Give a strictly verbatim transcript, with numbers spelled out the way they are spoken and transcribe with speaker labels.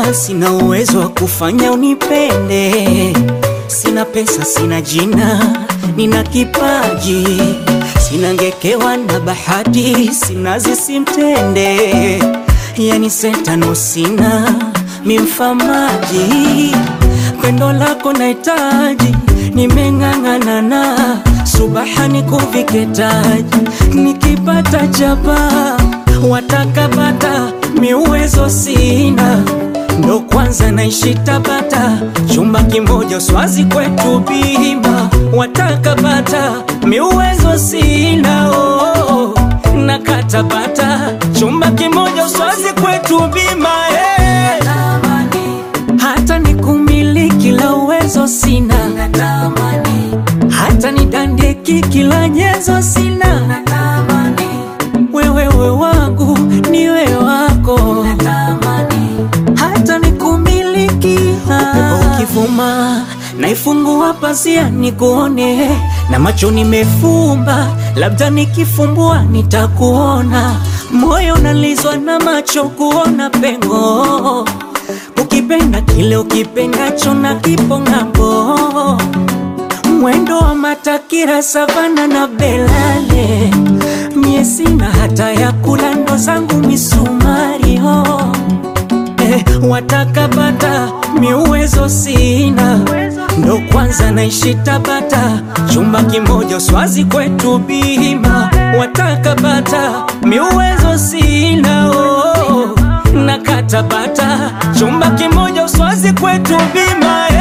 Speaker 1: sina uwezo wa kufanya unipende. Sina pesa, sina jina, nina kipaji. Sina ngekewa na bahati, sina zisimtende. Yani sentano sina, mimfamaji. Pendo lako naitaji, nimeng'ang'ana na subahani kuviketaji. Nikipata jaba, watakapata, miuwezo sina. Ndo kwanza naishi Tabata, chumba kimoja swazi kwetu bima. Watakapata, miuwezo sina. Oh, nakatabata, chumba kimoja swazi kwetu bima. Hey, hata nikumiliki la uwezo sina. Hata nitandeki kila nyezo sina. Wewe we wangu, niwe wako. Hata nikumiliki. Upepo ukivuma, naifungua pazia nikuone. Na macho nimefumba, labda nikifumbua nitakuona. Moyo unalizwa na macho kuona pengo. Ukipenda kile ukipendacho na kipo ng'ambo. Mwendo wa matakira savana na belale. Mie sina hata ya kula, ndo zangu misumari ho. Eh, watakapata, miuwezo sina. Ndo kwanza naishi Tabata, chumba kimoja swazi kwetu bima. Watakapata, miuwezo sina. Oh, nakatabata, chumba kimoja swazi kwetu bima.